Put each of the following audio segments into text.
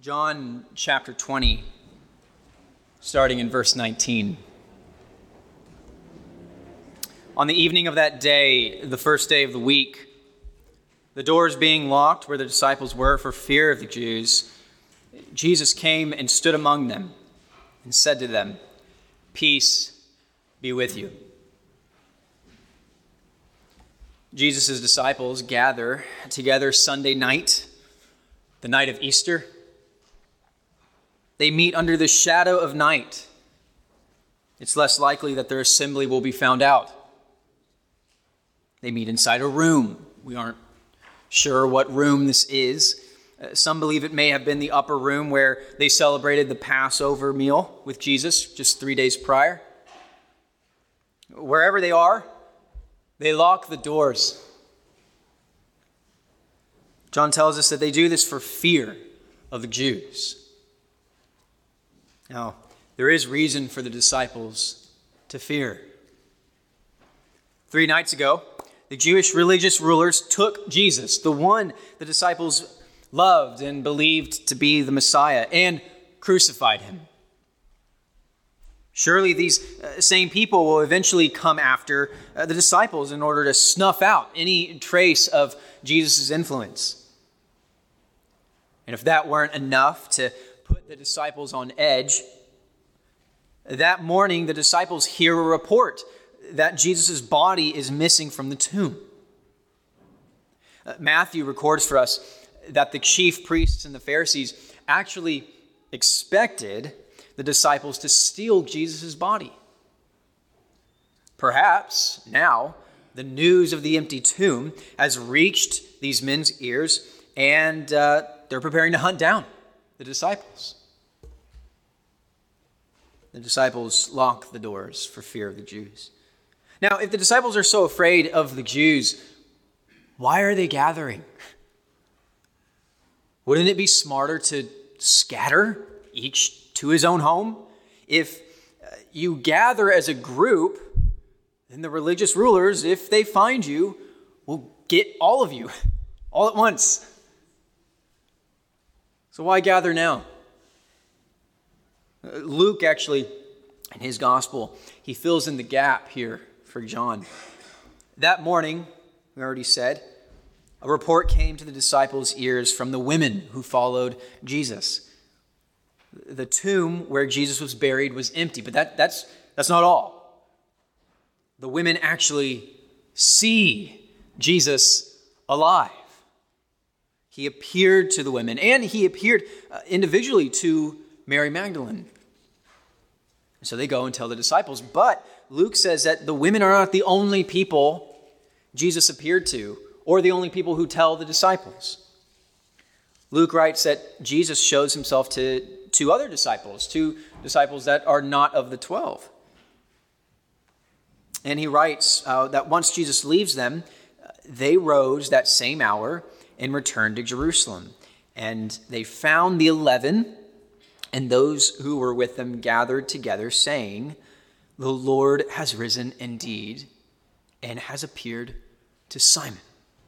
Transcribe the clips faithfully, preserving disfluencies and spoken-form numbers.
John chapter twenty, starting in verse nineteen. On the evening of that day, the first day of the week, the doors being locked where the disciples were for fear of the Jews, Jesus came and stood among them and said to them, "Peace be with you." Jesus' disciples gather together Sunday night, the night of Easter. They meet under the shadow of night. It's less likely that their assembly will be found out. They meet inside a room. We aren't sure what room this is. Uh, some believe it may have been the upper room where they celebrated the Passover meal with Jesus just three days prior. Wherever they are, they lock the doors. John tells us that they do this for fear of the Jews. Now, there is reason for the disciples to fear. Three nights ago, the Jewish religious rulers took Jesus, the one the disciples loved and believed to be the Messiah, and crucified him. Surely these uh, same people will eventually come after uh, the disciples in order to snuff out any trace of Jesus' influence. And if that weren't enough to put the disciples on edge, that morning the disciples hear a report that Jesus' body is missing from the tomb. Uh, Matthew records for us that the chief priests and the Pharisees actually expected the disciples to steal Jesus' body. Perhaps now the news of the empty tomb has reached these men's ears, and uh, they're preparing to hunt down the disciples. The disciples lock the doors for fear of the Jews. Now, if the disciples are so afraid of the Jews, why are they gathering? Wouldn't it be smarter to scatter, each to his own home? If you gather as a group, then the religious rulers, if they find you, will get all of you all at once. So why gather now? Luke actually, in his gospel, he fills in the gap here for John. That morning, we already said, a report came to the disciples' ears from the women who followed Jesus. The tomb where Jesus was buried was empty, but that, that's, that's not all. The women actually see Jesus alive. He appeared to the women, and he appeared uh, individually to Mary Magdalene. So they go and tell the disciples. But Luke says that the women are not the only people Jesus appeared to, or the only people who tell the disciples. Luke writes that Jesus shows himself to two other disciples, two disciples that are not of the twelve. And he writes uh, that once Jesus leaves them, they rose that same hour and returned to Jerusalem. And they found the eleven and those who were with them gathered together, saying, "The Lord has risen indeed and has appeared to Simon."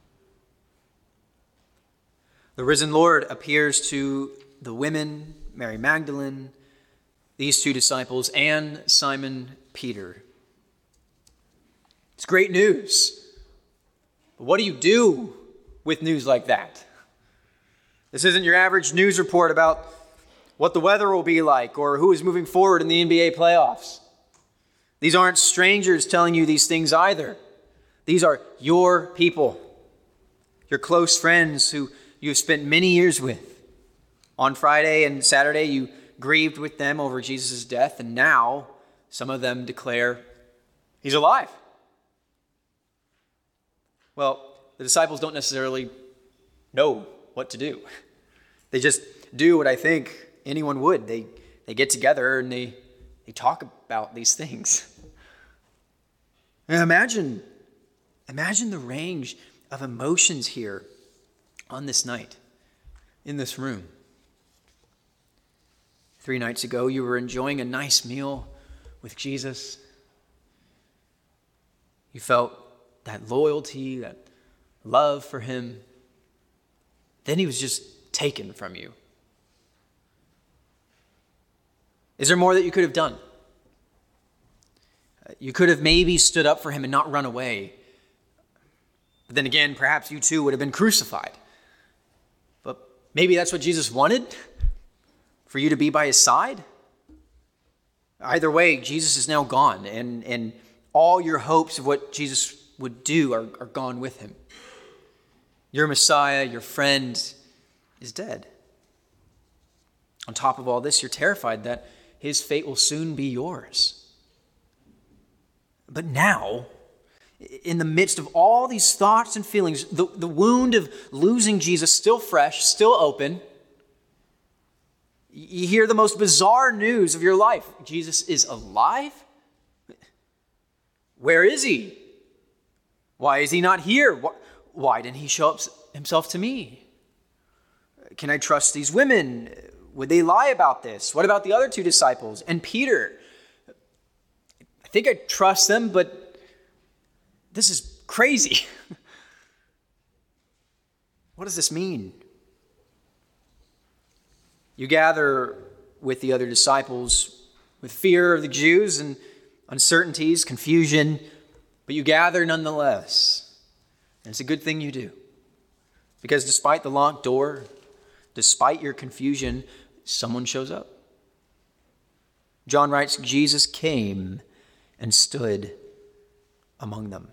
The risen Lord appears to the women, Mary Magdalene, these two disciples, and Simon Peter. It's great news. But what do you do with news like that? This isn't your average news report about what the weather will be like or who is moving forward in the N B A playoffs. These aren't strangers telling you these things either. These are your people, your close friends who you have spent many years with. On Friday and Saturday, you grieved with them over Jesus' death, and now some of them declare he's alive. Well, the disciples don't necessarily know what to do. They just do what I think anyone would. They they get together and they, they talk about these things. And imagine, imagine the range of emotions here on this night, in this room. Three nights ago, you were enjoying a nice meal with Jesus. You felt that loyalty, that love for him. Then he was just taken from you. Is there more that you could have done? You could have maybe stood up for him and not run away. But then again, perhaps you too would have been crucified. But maybe that's what Jesus wanted, for you to be by his side. Either way, Jesus is now gone, and, and all your hopes of what Jesus would do are, are gone with him. Your Messiah, your friend, is dead. On top of all this, you're terrified that his fate will soon be yours. But now, in the midst of all these thoughts and feelings, the, the wound of losing Jesus still fresh, still open, you hear the most bizarre news of your life. Jesus is alive? Where is he? Why is he not here? Why didn't he show up himself to me? Can I trust these women? Would they lie about this? What about the other two disciples and Peter? I think I trust them, but this is crazy. What does this mean? You gather with the other disciples with fear of the Jews and uncertainties, confusion, but you gather nonetheless. And it's a good thing you do. Because despite the locked door, despite your confusion, someone shows up. John writes, Jesus came and stood among them.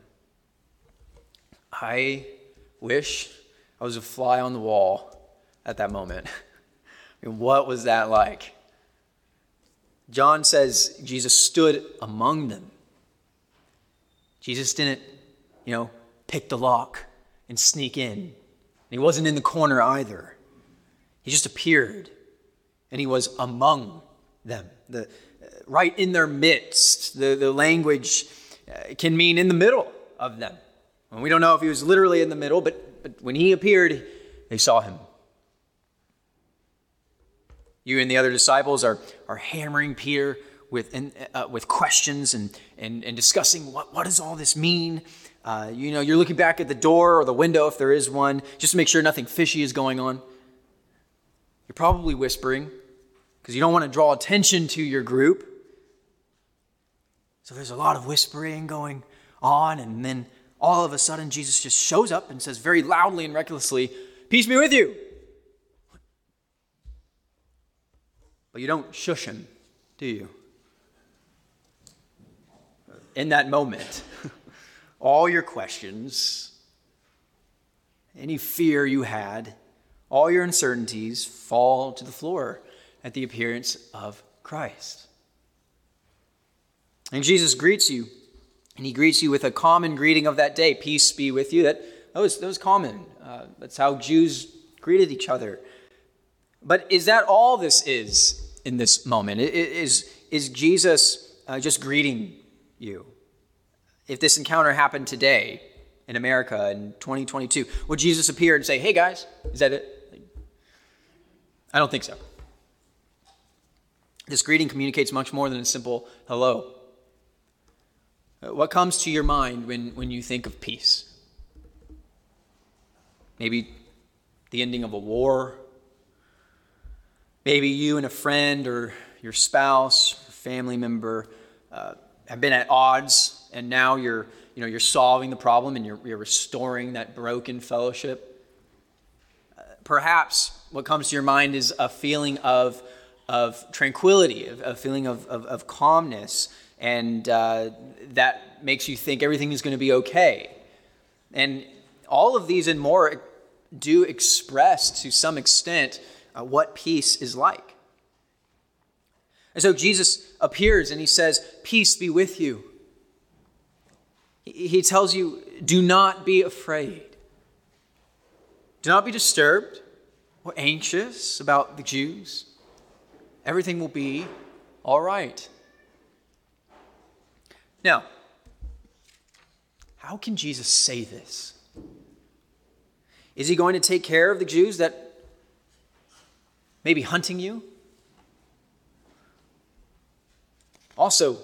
I wish I was a fly on the wall at that moment. I mean, what was that like? John says Jesus stood among them. Jesus didn't, you know, pick the lock and sneak in. He wasn't in the corner either. He just appeared, and he was among them, the, uh, right in their midst. The, the language uh, can mean in the middle of them. And we don't know if he was literally in the middle, but, but when he appeared, they saw him. You and the other disciples are, are hammering Peter with, uh, with questions and, and, and discussing what, what does all this mean? Uh, you know, you're looking back at the door or the window if there is one, just to make sure nothing fishy is going on. You're probably whispering because you don't want to draw attention to your group. So there's a lot of whispering going on, and then all of a sudden Jesus just shows up and says very loudly and recklessly, "Peace be with you." But you don't shush him, do you? In that moment, all your questions, any fear you had, all your uncertainties fall to the floor at the appearance of Christ. And Jesus greets you, and he greets you with a common greeting of that day, "Peace be with you." That, that, was, that was common. Uh, that's how Jews greeted each other. But is that all this is in this moment? Is, is Jesus uh, just greeting you? If this encounter happened today in America in twenty twenty-two, would Jesus appear and say, "Hey guys, is that it?" I don't think so. This greeting communicates much more than a simple hello. What comes to your mind when, when you think of peace? Maybe the ending of a war. Maybe you and a friend or your spouse, family member uh, have been at odds, and now you're, you know, you're solving the problem and you're, you're restoring that broken fellowship. Uh, perhaps what comes to your mind is a feeling of, of tranquility, a feeling of, of, of calmness, and uh, that makes you think everything is going to be okay. And all of these and more do express to some extent uh, what peace is like. And so Jesus appears and he says, "Peace be with you." He tells you, do not be afraid. Do not be disturbed or anxious about the Jews. Everything will be all right. Now, how can Jesus say this? Is he going to take care of the Jews that may be hunting you? Also,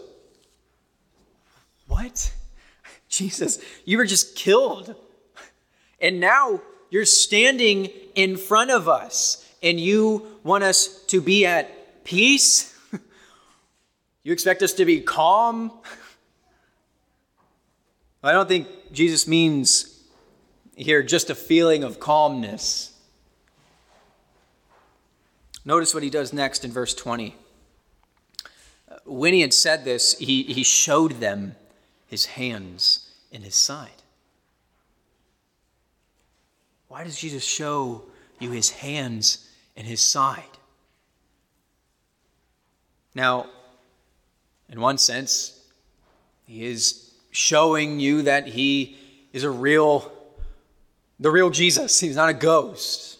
what? Jesus, you were just killed. And now you're standing in front of us and you want us to be at peace? You expect us to be calm? I don't think Jesus means here just a feeling of calmness. Notice what he does next in verse twenty. When he had said this, he, he showed them his hands and his side. Why does Jesus show you his hands and his side? Now, in one sense, he is showing you that he is a real, the real Jesus. He's not a ghost.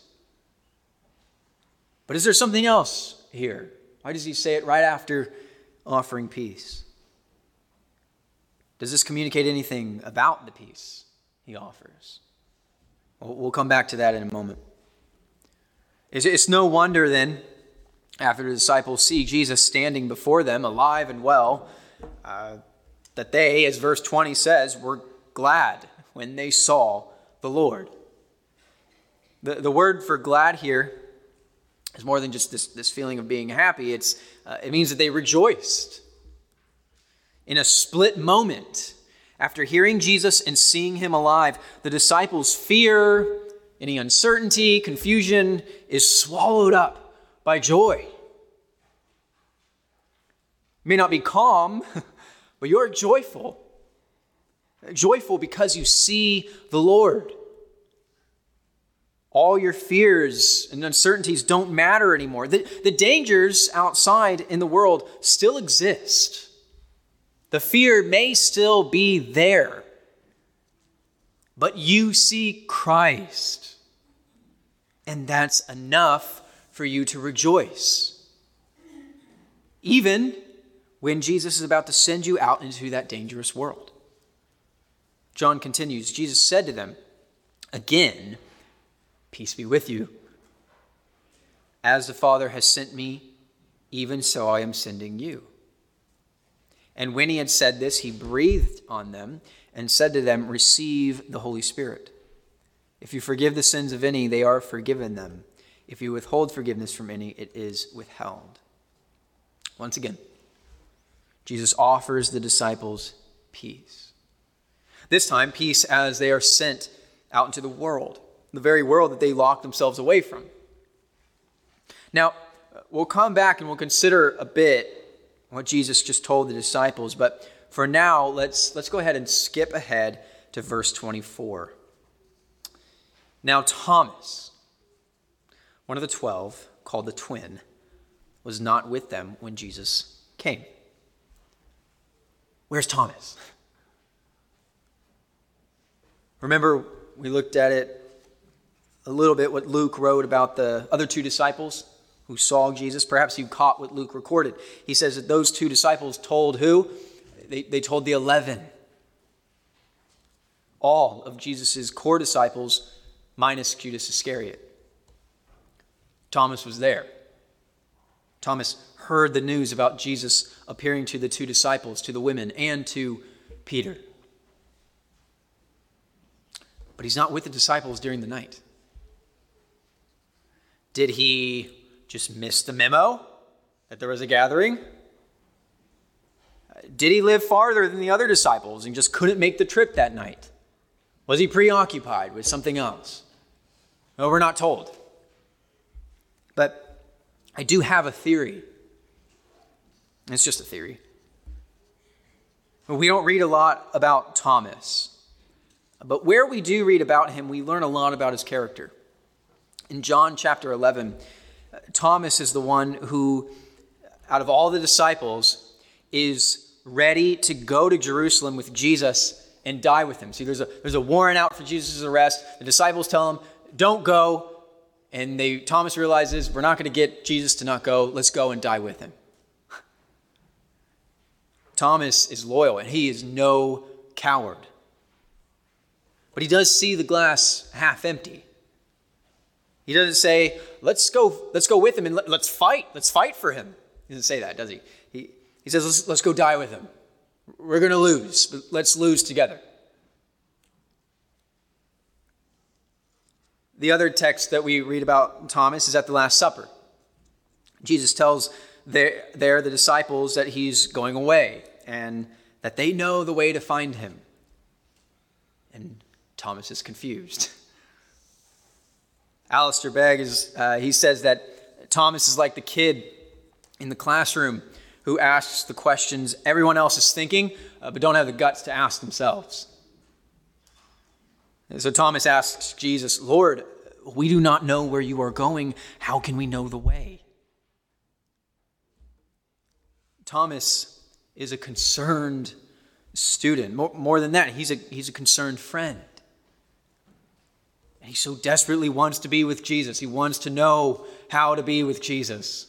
But is there something else here? Why does he say it right after offering peace? Does this communicate anything about the peace he offers? We'll come back to that in a moment. It's no wonder then, after the disciples see Jesus standing before them, alive and well, uh, that they, as verse twenty says, were glad when they saw the Lord. The, the word for glad here is more than just this, this feeling of being happy. It's, uh, it means that they rejoiced. In a split moment, after hearing Jesus and seeing him alive, the disciples' fear, any uncertainty, confusion is swallowed up by joy. You may not be calm, but you're joyful. Joyful because you see the Lord. All your fears and uncertainties don't matter anymore. The, the dangers outside in the world still exist. The fear may still be there. But you see Christ. And that's enough for you to rejoice. Even when Jesus is about to send you out into that dangerous world. John continues, Jesus said to them, "Again, peace be with you. As the Father has sent me, even so I am sending you." And when he had said this, he breathed on them and said to them, "Receive the Holy Spirit. If you forgive the sins of any, they are forgiven them. If you withhold forgiveness from any, it is withheld." Once again, Jesus offers the disciples peace. This time, peace as they are sent out into the world, the very world that they locked themselves away from. Now, we'll come back and we'll consider a bit what Jesus just told the disciples, but for now, let's, let's go ahead and skip ahead to verse twenty-four. Now Thomas, one of the twelve, called the twin, was not with them when Jesus came. Where's Thomas? Remember, we looked at it a little bit, what Luke wrote about the other two disciples who saw Jesus. Perhaps you caught what Luke recorded. He says that those two disciples told who? They, they told the eleven. All of Jesus' core disciples, minus Judas Iscariot. Thomas was there. Thomas heard the news about Jesus appearing to the two disciples, to the women, and to Peter. But he's not with the disciples during the night. Did he just miss the memo that there was a gathering? Did he live farther than the other disciples and just couldn't make the trip that night? Was he preoccupied with something else? No, we're not told. But I do have a theory. It's just a theory. We don't read a lot about Thomas. But where we do read about him, we learn a lot about his character. In John chapter eleven, Thomas is the one who, out of all the disciples, is ready to go to Jerusalem with Jesus and die with him. See, there's a, there's a warrant out for Jesus' arrest. The disciples tell him, don't go. And they Thomas realizes, we're not going to get Jesus to not go. Let's go and die with him. Thomas is loyal, and he is no coward. But he does see the glass half empty. He doesn't say, let's go, let's go with him and let, let's fight. Let's fight for him. He doesn't say that, does he? He, he says, let's, let's go die with him. We're going to lose, but let's lose together. The other text that we read about Thomas is at the Last Supper. Jesus tells they're, they're the disciples that he's going away and that they know the way to find him. And Thomas is confused. Alistair Begg, is, uh, he says that Thomas is like the kid in the classroom who asks the questions everyone else is thinking, uh, but don't have the guts to ask themselves. And so Thomas asks Jesus, "Lord, we do not know where you are going. How can we know the way?" Thomas is a concerned student. More, more than that, he's a, he's a concerned friend. And he so desperately wants to be with Jesus. He wants to know how to be with Jesus.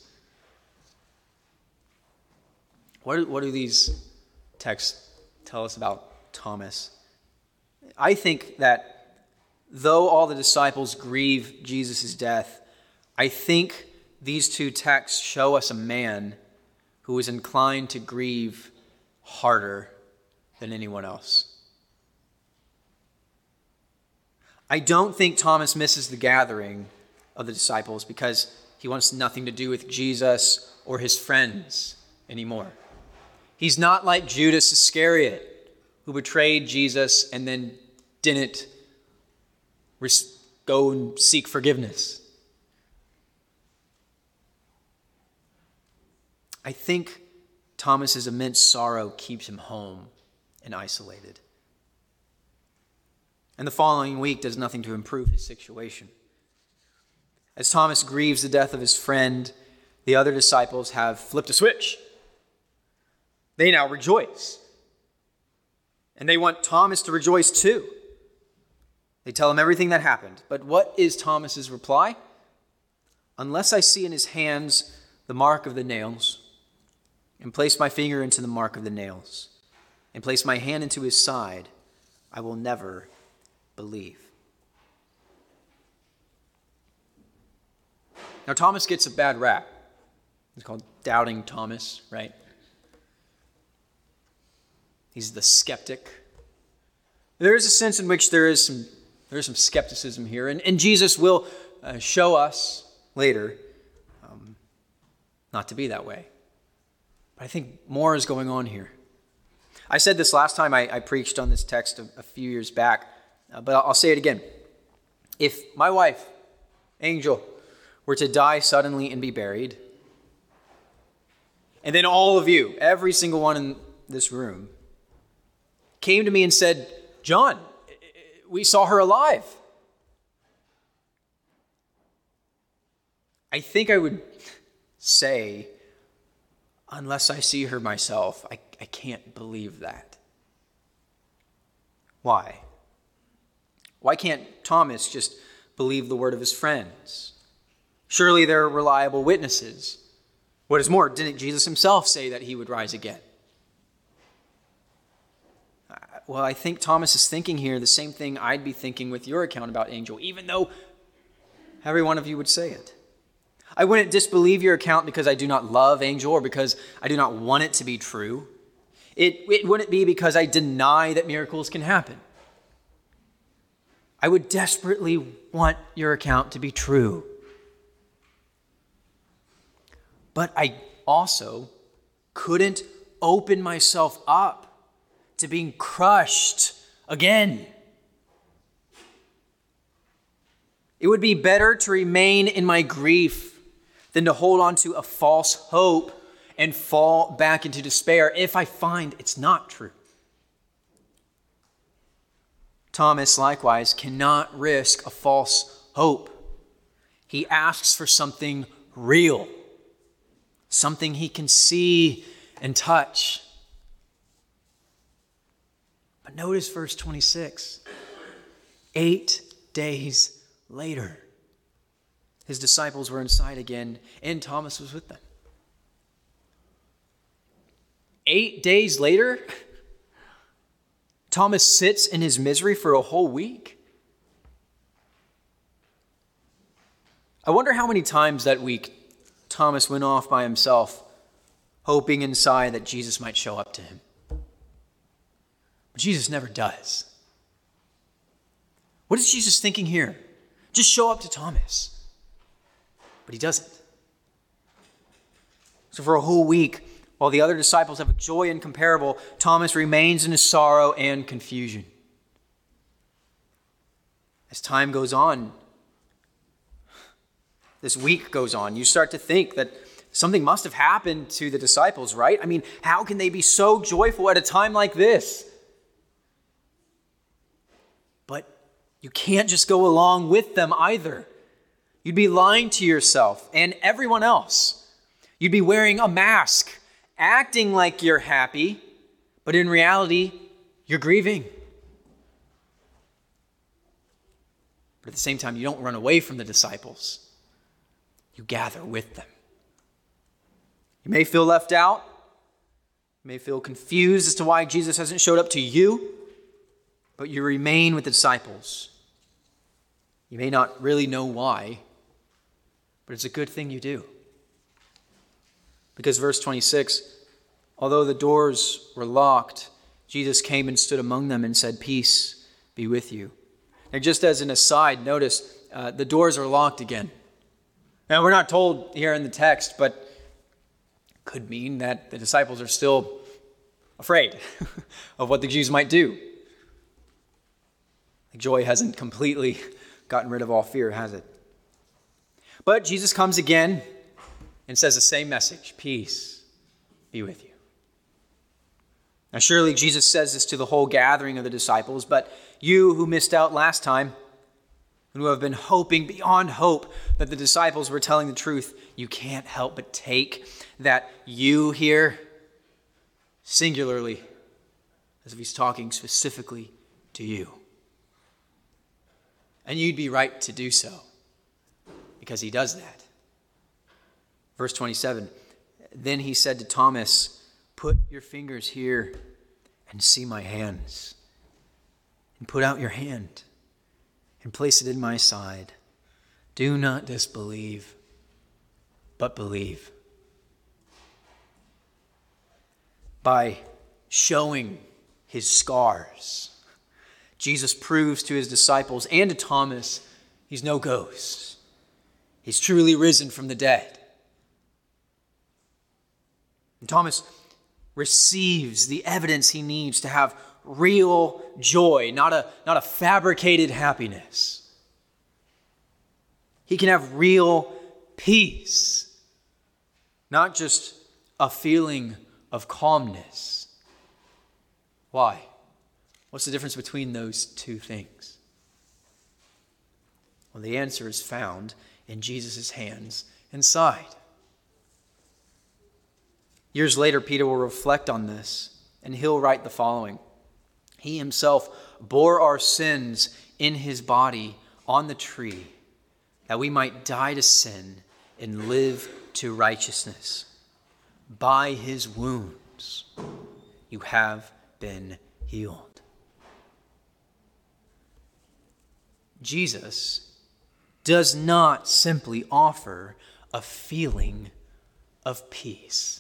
What, what do these texts tell us about Thomas? I think that though all the disciples grieve Jesus' death, I think these two texts show us a man who is inclined to grieve harder than anyone else. I don't think Thomas misses the gathering of the disciples because he wants nothing to do with Jesus or his friends anymore. He's not like Judas Iscariot, who betrayed Jesus and then didn't res- go and seek forgiveness. I think Thomas's immense sorrow keeps him home and isolated. And the following week does nothing to improve his situation. As Thomas grieves the death of his friend, the other disciples have flipped a switch. They now rejoice. And they want Thomas to rejoice too. They tell him everything that happened. But what is Thomas's reply? "Unless I see in his hands the mark of the nails, and place my finger into the mark of the nails, and place my hand into his side, I will never believe." Now, Thomas gets a bad rap. It's called Doubting Thomas, right? He's the skeptic. There is a sense in which there is some, there is some skepticism here, and, and Jesus will uh, show us later um, not to be that way. But I think more is going on here. I said this last time I, I preached on this text a, a few years back, uh, but I'll, I'll say it again. If my wife, Angel, were to die suddenly and be buried, and then all of you, every single one in this room, came to me and said, "John, we saw her alive," I think I would say, unless I see her myself, I, I can't believe that. Why? Why can't Thomas just believe the word of his friends? Surely they're reliable witnesses. What is more, didn't Jesus himself say that he would rise again? Uh, well, I think Thomas is thinking here the same thing I'd be thinking with your account about Angel, even though every one of you would say it. I wouldn't disbelieve your account because I do not love Angel or because I do not want it to be true. It, it wouldn't be because I deny that miracles can happen. I would desperately want your account to be true. But I also couldn't open myself up to being crushed again. It would be better to remain in my grief than to hold on to a false hope and fall back into despair if I find it's not true. Thomas, likewise, cannot risk a false hope. He asks for something real, something he can see and touch. But notice verse twenty-six. Eight days later, his disciples were inside again, and Thomas was with them. Eight days later, Thomas sits in his misery for a whole week. I wonder how many times that week Thomas went off by himself, hoping inside that Jesus might show up to him. But Jesus never does. What is Jesus thinking here? Just show up to Thomas. But he doesn't. So for a whole week, while the other disciples have a joy incomparable, Thomas remains in his sorrow and confusion. As time goes on, this week goes on, you start to think that something must have happened to the disciples, right? I mean, how can they be so joyful at a time like this? But you can't just go along with them either. You'd be lying to yourself and everyone else. You'd be wearing a mask, acting like you're happy, but in reality, you're grieving. But at the same time, you don't run away from the disciples. You gather with them. You may feel left out. You may feel confused as to why Jesus hasn't showed up to you, but you remain with the disciples. You may not really know why, but it's a good thing you do. Because verse twenty-six, although the doors were locked, Jesus came and stood among them and said, "Peace be with you." Now, just as an aside, notice uh, the doors are locked again. Now, we're not told here in the text, but it could mean that the disciples are still afraid of what the Jews might do. Joy hasn't completely gotten rid of all fear, has it? But Jesus comes again and says the same message, "Peace be with you." Now, surely Jesus says this to the whole gathering of the disciples, but you who missed out last time and who have been hoping beyond hope that the disciples were telling the truth, you can't help but take that "you" here singularly, as if he's talking specifically to you. And you'd be right to do so, because he does that. Verse twenty-seven, then he said to Thomas, "Put your fingers here and see my hands. And put out your hand and place it in my side. Do not disbelieve, but believe." By showing his scars, Jesus proves to his disciples and to Thomas he's no ghost. He's truly risen from the dead. And Thomas receives the evidence he needs to have real joy, not a, not a fabricated happiness. He can have real peace, not just a feeling of calmness. Why? What's the difference between those two things? Well, the answer is found in Jesus' hands and side. Years later, Peter will reflect on this, and he'll write the following. He himself bore our sins in his body on the tree, that we might die to sin and live to righteousness. By his wounds you have been healed. Jesus does not simply offer a feeling of peace.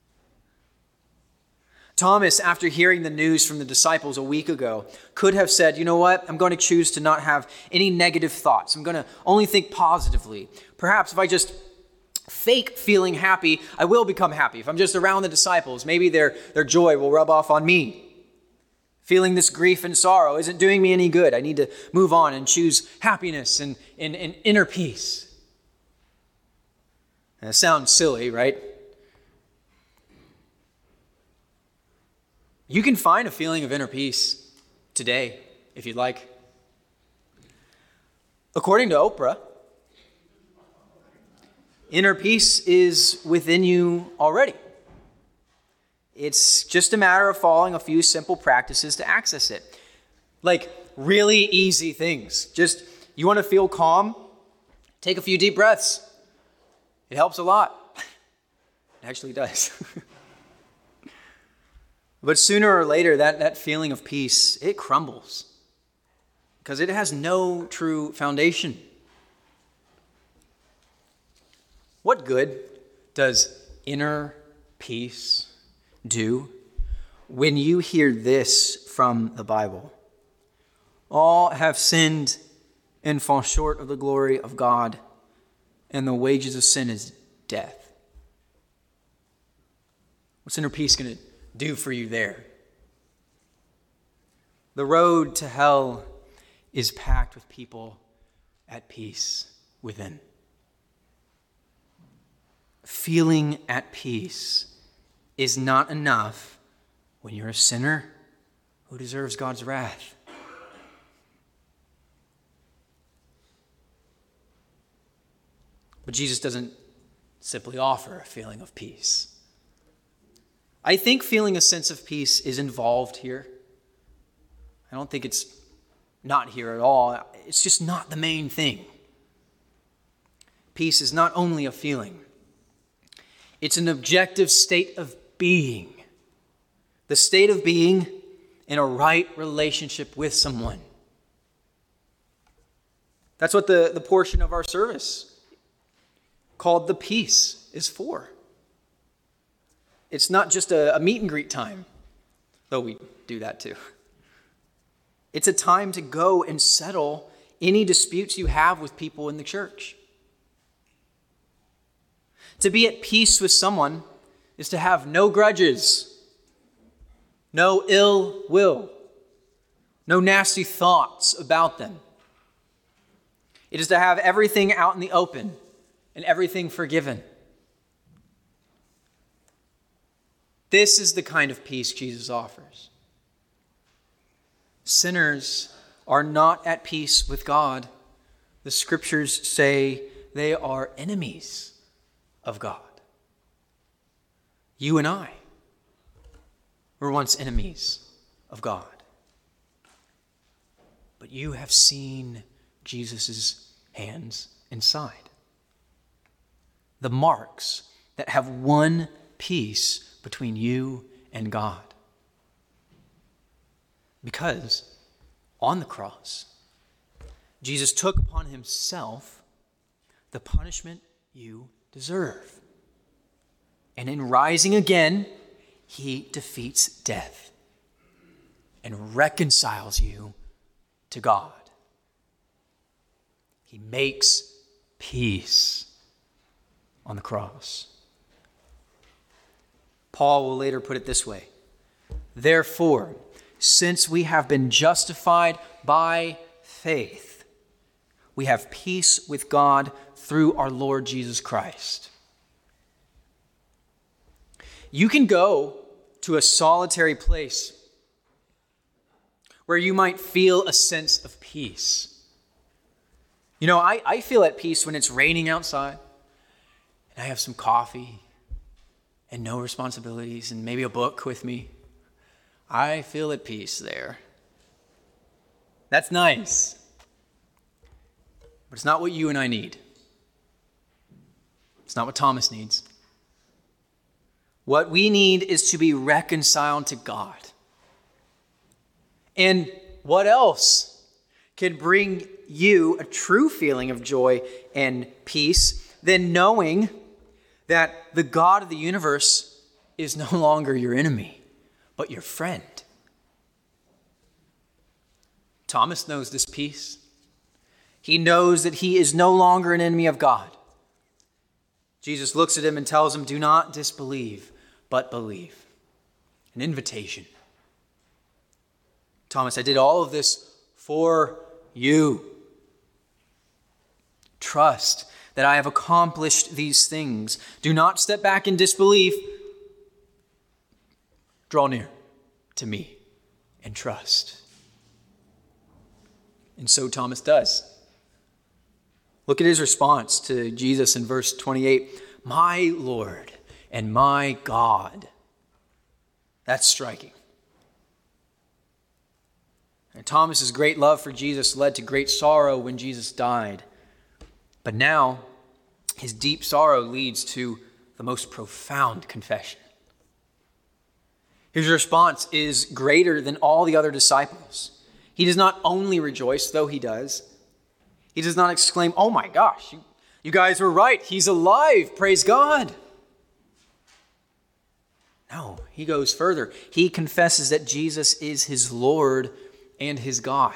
Thomas, after hearing the news from the disciples a week ago, could have said, you know what, I'm going to choose to not have any negative thoughts. I'm going to only think positively. Perhaps if I just fake feeling happy, I will become happy. If I'm just around the disciples, maybe their, their joy will rub off on me. Feeling this grief and sorrow isn't doing me any good. I need to move on and choose happiness and, and, and inner peace. And it sounds silly, right? You can find a feeling of inner peace today, if you'd like. According to Oprah, inner peace is within you already. It's just a matter of following a few simple practices to access it. Like really easy things. Just, you want to feel calm? Take a few deep breaths. It helps a lot. It actually does. But sooner or later, that, that feeling of peace, it crumbles because it has no true foundation. What good does inner peace do when you hear this from the Bible? All have sinned and fall short of the glory of God, and the wages of sin is death. What's inner peace going to do for you there? The road to hell is packed with people at peace within. Feeling at peace is not enough when you're a sinner who deserves God's wrath. But Jesus doesn't simply offer a feeling of peace. I think feeling a sense of peace is involved here. I don't think it's not here at all. It's just not the main thing. Peace is not only a feeling. It's an objective state of being. The state of being in a right relationship with someone. That's what the, the portion of our service called the peace is for. It's not just a, a meet and greet time, though we do that too. It's a time to go and settle any disputes you have with people in the church. To be at peace with someone is to have no grudges, no ill will, no nasty thoughts about them. It is to have everything out in the open and everything forgiven. This is the kind of peace Jesus offers. Sinners are not at peace with God. The scriptures say they are enemies of God. You and I were once enemies of God. But you have seen Jesus' hands inside. The marks that have won peace between you and God. Because on the cross, Jesus took upon himself the punishment you deserve. And in rising again, he defeats death and reconciles you to God. He makes peace on the cross. Paul will later put it this way: therefore, since we have been justified by faith, we have peace with God through our Lord Jesus Christ. You can go to a solitary place where you might feel a sense of peace. You know, I, I feel at peace when it's raining outside and I have some coffee and no responsibilities and maybe a book with me. I feel at peace there. That's nice. But it's not what you and I need. It's not what Thomas needs. What we need is to be reconciled to God. And what else can bring you a true feeling of joy and peace than knowing that the God of the universe is no longer your enemy, but your friend? Thomas knows this peace. He knows that he is no longer an enemy of God. Jesus looks at him and tells him, do not disbelieve, but believe. An invitation. Thomas, I did all of this for you. Trust that I have accomplished these things. Do not step back in disbelief. Draw near to me and trust. And so Thomas does. Look at his response to Jesus in verse twenty-eight. My Lord and my God. That's striking. And Thomas's great love for Jesus led to great sorrow when Jesus died. But now, his deep sorrow leads to the most profound confession. His response is greater than all the other disciples. He does not only rejoice, though he does. He does not exclaim, oh my gosh, you, you guys were right. He's alive. Praise God. No, he goes further. He confesses that Jesus is his Lord and his God.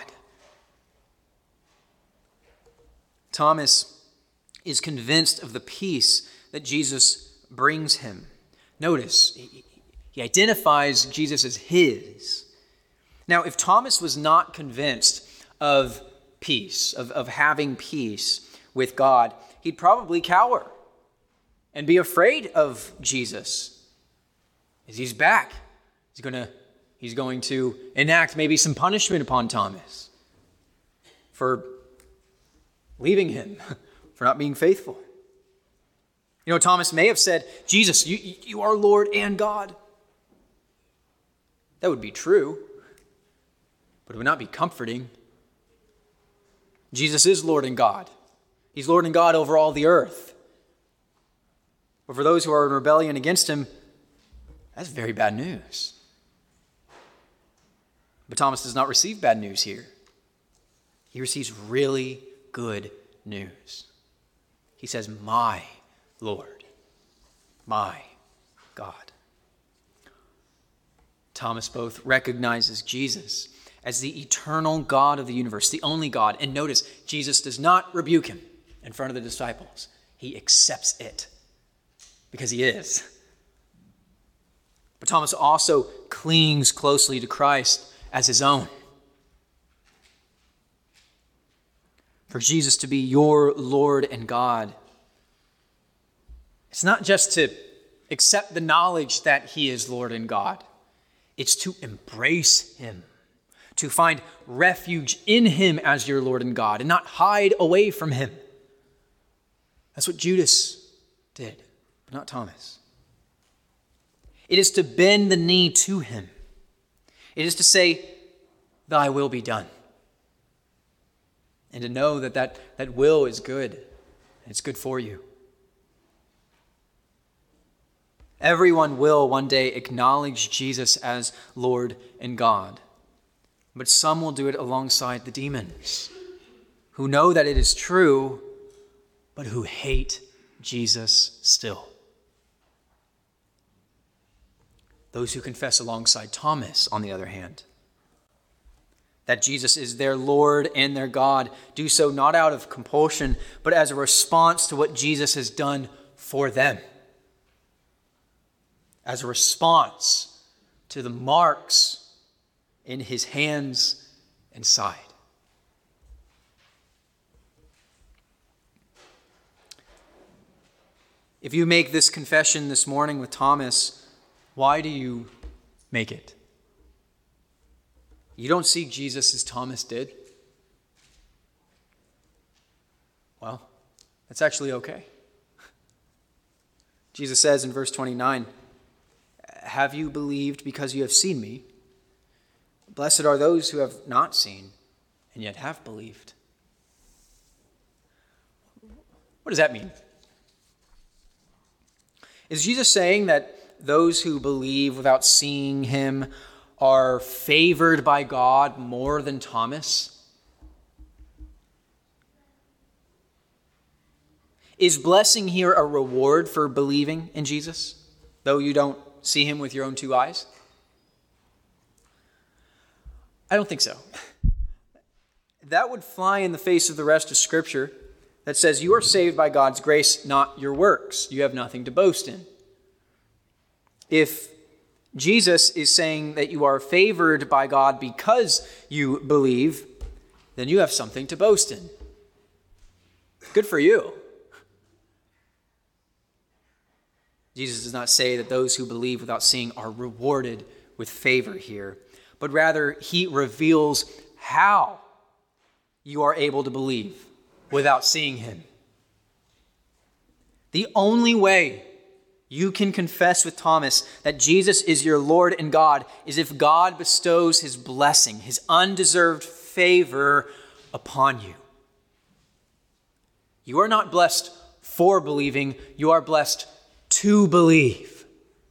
Thomas is convinced of the peace that Jesus brings him. Notice, He identifies Jesus as his. Now, if Thomas was not convinced of peace, of, of having peace with God, he'd probably cower and be afraid of Jesus. As he's back, he's going to he's going to enact maybe some punishment upon Thomas for leaving him, for not being faithful. You know, Thomas may have said, Jesus, you, you are Lord and God. That would be true, but it would not be comforting. Jesus is Lord and God. He's Lord and God over all the earth. But for those who are in rebellion against him, that's very bad news. But Thomas does not receive bad news here. He receives really good news. He says, my Lord, my God. Thomas both recognizes Jesus as the eternal God of the universe, the only God. And notice, Jesus does not rebuke him in front of the disciples. He accepts it because he is. But Thomas also clings closely to Christ as his own. For Jesus to be your Lord and God, it's not just to accept the knowledge that he is Lord and God. It's to embrace him, to find refuge in him as your Lord and God, and not hide away from him. That's what Judas did, but not Thomas. It is to bend the knee to him. It is to say, thy will be done. And to know that that, that will is good, and it's good for you. Everyone will one day acknowledge Jesus as Lord and God. But some will do it alongside the demons, who know that it is true, but who hate Jesus still. Those who confess alongside Thomas, on the other hand, that Jesus is their Lord and their God, do so not out of compulsion, but as a response to what Jesus has done for them. As a response to the marks in his hands and side. If you make this confession this morning with Thomas, why do you make it? You don't see Jesus as Thomas did? Well, that's actually okay. Jesus says in verse twenty-nine, have you believed because you have seen me? Blessed are those who have not seen and yet have believed. What does that mean? Is Jesus saying that those who believe without seeing him are favored by God more than Thomas? Is blessing here a reward for believing in Jesus, though you don't see him with your own two eyes? I don't think so. That would fly in the face of the rest of Scripture that says you are saved by God's grace, not your works. You have nothing to boast in. If Jesus is saying that you are favored by God because you believe, then you have something to boast in. Good for you. Jesus does not say that those who believe without seeing are rewarded with favor here, but rather he reveals how you are able to believe without seeing him. The only way you can confess with Thomas that Jesus is your Lord and God is if God bestows his blessing, his undeserved favor upon you. You are not blessed for believing, you are blessed to believe.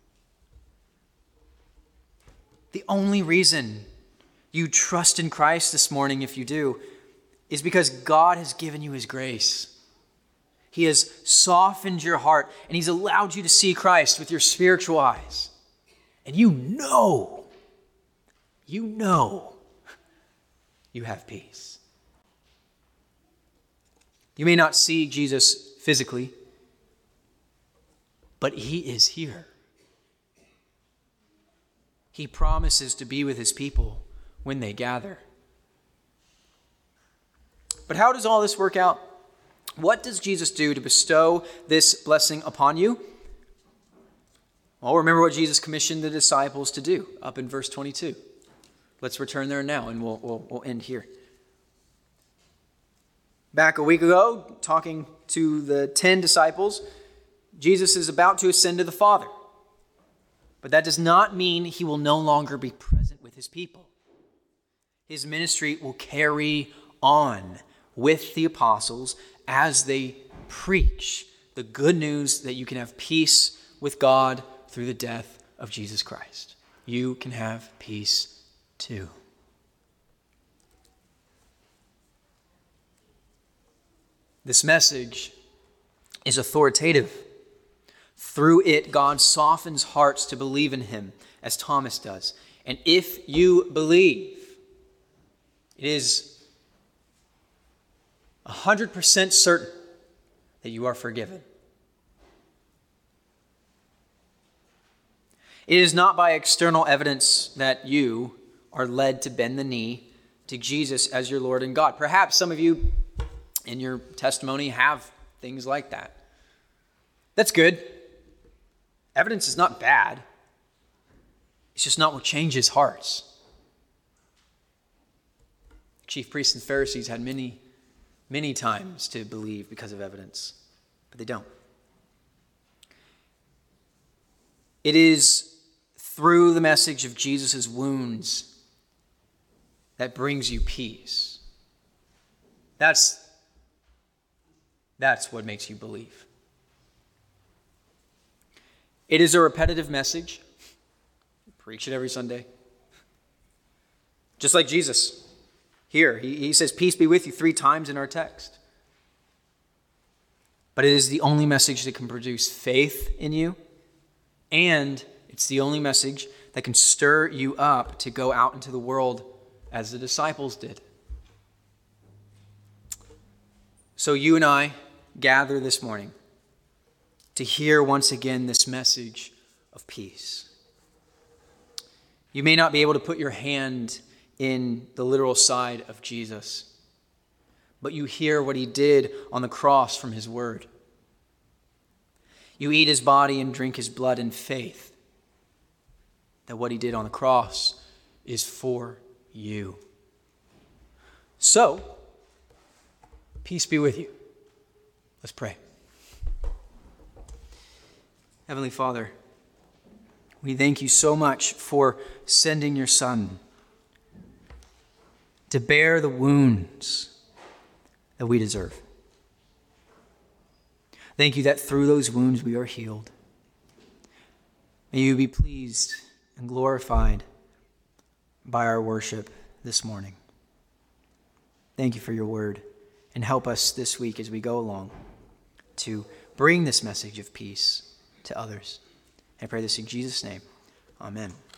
The only reason you trust in Christ this morning, if you do, is because God has given you his grace. He has softened your heart, and he's allowed you to see Christ with your spiritual eyes. And you know, you know, you have peace. You may not see Jesus physically, but he is here. He promises to be with his people when they gather. But how does all this work out? What does Jesus do to bestow this blessing upon you? Well, remember what Jesus commissioned the disciples to do up in verse twenty-two. Let's return there now, and we'll, we'll, we'll end here. Back a week ago, talking to the ten disciples, Jesus is about to ascend to the Father. But that does not mean he will no longer be present with his people. His ministry will carry on with the apostles as they preach the good news that you can have peace with God through the death of Jesus Christ. You can have peace too. This message is authoritative. Through it, God softens hearts to believe in him, as Thomas does. And if you believe, it is one hundred percent certain that you are forgiven. It is not by external evidence that you are led to bend the knee to Jesus as your Lord and God. Perhaps some of you in your testimony have things like that. That's good. Evidence is not bad. It's just not what changes hearts. Chief priests and Pharisees had many, many times to believe because of evidence, but they don't. It is through the message of Jesus' wounds that brings you peace. That's, that's what makes you believe. It is a repetitive message. Preach it every Sunday. Just like Jesus. Here, he, he says, peace be with you three times in our text. But it is the only message that can produce faith in you, and it's the only message that can stir you up to go out into the world as the disciples did. So you and I gather this morning to hear once again this message of peace. You may not be able to put your hand in the literal side of Jesus, but you hear what he did on the cross from his word. You eat his body and drink his blood in faith that what he did on the cross is for you. So, peace be with you. Let's pray. Heavenly Father, we thank you so much for sending your Son to bear the wounds that we deserve. Thank you that through those wounds we are healed. May you be pleased and glorified by our worship this morning. Thank you for your word, and help us this week as we go along to bring this message of peace to others. I pray this in Jesus' name. Amen.